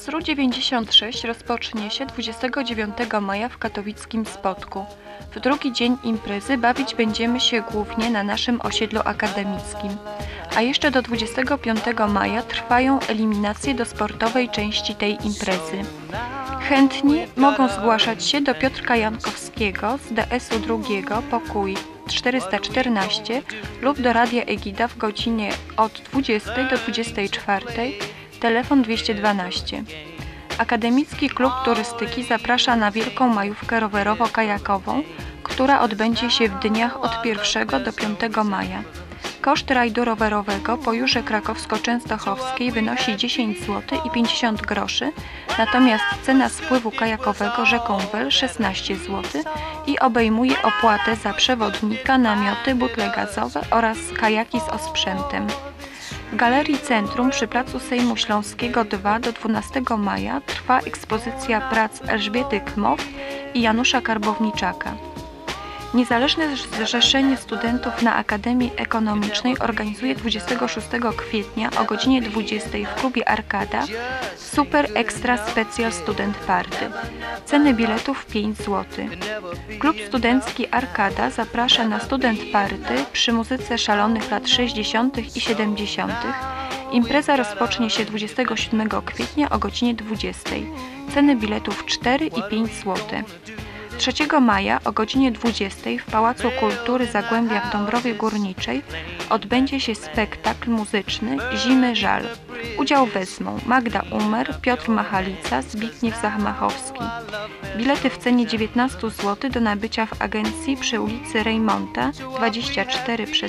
SRU 96 rozpocznie się 29 maja w katowickim Spodku. W drugi dzień imprezy bawić będziemy się głównie na naszym osiedlu akademickim. A jeszcze do 25 maja trwają eliminacje do sportowej części tej imprezy. Chętni mogą zgłaszać się do Piotrka Jankowskiego z DS-u drugiego, pokój 414 lub do Radia Egida w godzinie od 20 do 24, telefon 212. Akademicki Klub Turystyki zaprasza na wielką majówkę rowerowo-kajakową, która odbędzie się w dniach od 1 do 5 maja. Koszt rajdu rowerowego po Jurze Krakowsko-Częstochowskiej wynosi 10 zł i 50 groszy, natomiast cena spływu kajakowego rzeką Wel 16 zł i obejmuje opłatę za przewodnika, namioty, butle gazowe oraz kajaki z osprzętem. W Galerii Centrum przy Placu Sejmu Śląskiego 2 do 12 maja trwa ekspozycja prac Elżbiety Kmow i Janusza Karbowniczaka. Niezależne Zrzeszenie Studentów na Akademii Ekonomicznej organizuje 26 kwietnia o godzinie 20 w klubie Arkada Super Extra Special Student Party. Ceny biletów 5 zł. Klub Studencki Arkada zaprasza na Student Party przy muzyce szalonych lat 60. i 70. Impreza rozpocznie się 27 kwietnia o godzinie 20. Ceny biletów 4 i 5 zł. 3 maja o godzinie 20 w Pałacu Kultury Zagłębia w Dąbrowie Górniczej odbędzie się spektakl muzyczny Zimy Żal. Udział wezmą Magda Umer, Piotr Machalica, Zbigniew Zamachowski. Bilety w cenie 19 zł do nabycia w agencji przy ulicy Rejmonta 24 przez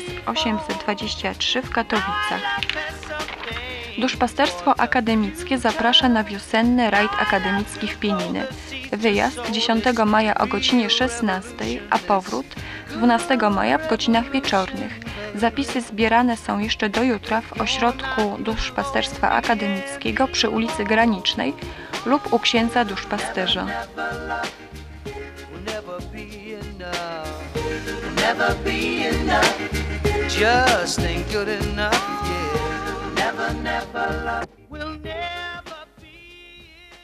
823 w Katowicach. Duszpasterstwo Akademickie zaprasza na wiosenny rajd akademicki w Pieniny. Wyjazd 10 maja o godzinie 16, a powrót 12 maja w godzinach wieczornych. Zapisy zbierane są jeszcze do jutra w ośrodku Duszpasterstwa Akademickiego przy ulicy Granicznej lub u księdza duszpasterza. Just ain't good enough, yeah. Never, never love.